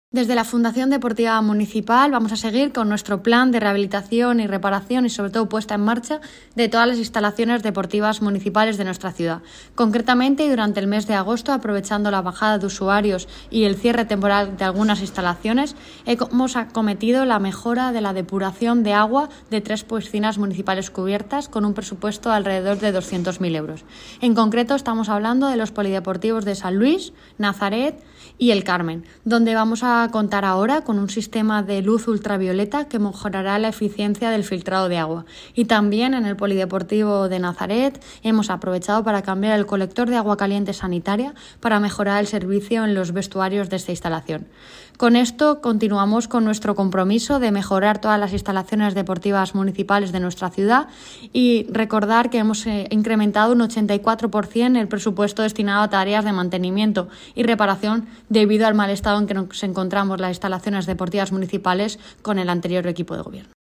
Desde la Fundación Deportiva Municipal vamos a seguir con nuestro plan de rehabilitación y reparación y sobre todo puesta en marcha de todas las instalaciones deportivas municipales de nuestra ciudad. Concretamente, durante el mes de agosto, aprovechando la bajada de usuarios y el cierre temporal de algunas instalaciones, hemos acometido la mejora de la depuración de agua de 3 piscinas municipales cubiertas con un presupuesto de alrededor de 200.000 euros. En concreto, estamos hablando de los polideportivos de San Luis, Nazaret y El Carmen, donde vamos a contar ahora con un sistema de luz ultravioleta que mejorará la eficiencia del filtrado de agua. Y también en el polideportivo de Nazaret hemos aprovechado para cambiar el colector de agua caliente sanitaria para mejorar el servicio en los vestuarios de esta instalación. Con esto continuamos con nuestro compromiso de mejorar todas las instalaciones deportivas municipales de nuestra ciudad y recordar que hemos incrementado un 84% el presupuesto destinado a tareas de mantenimiento y reparación debido al mal estado en que nos encontramos las instalaciones deportivas municipales con el anterior equipo de gobierno.